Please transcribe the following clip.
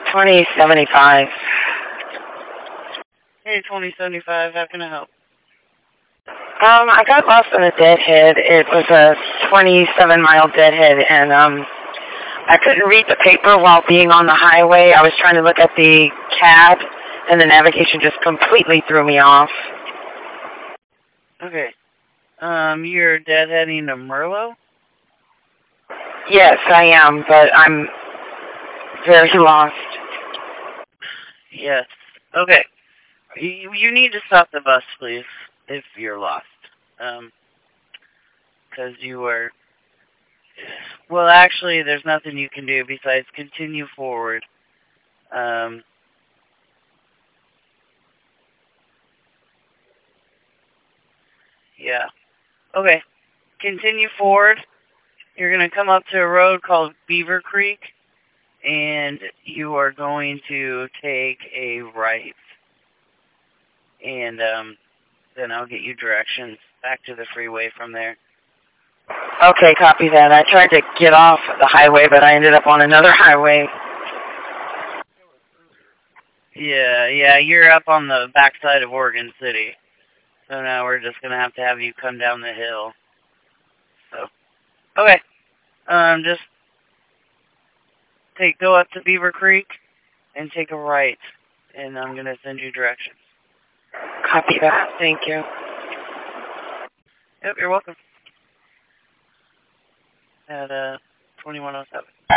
2075. Hey, 2075, how can I help? I got lost in a deadhead. It was a 27-mile deadhead, and I couldn't read the paper while being on the highway. I was trying to look at the cab, and the navigation just completely threw me off. Okay. You're deadheading to Merlo? Yes, I am, but I'm very lost. Yes. Okay. You need to stop the bus, please, if you're lost. Because you were... Well, actually, there's nothing you can do besides continue forward. Yeah. Okay. Continue forward. You're going to come up to a road called Beaver Creek, and you are going to take a right. And then I'll get you directions back to the freeway from there. Okay, copy that. I tried to get off the highway, but I ended up on another highway. Yeah, you're up on the backside of Oregon City. So now we're just going to have you come down the hill. So, okay. Just go up to Beaver Creek and take a right. And I'm going to send you directions. Copy that. Thank you. Yep, you're welcome. At 2107.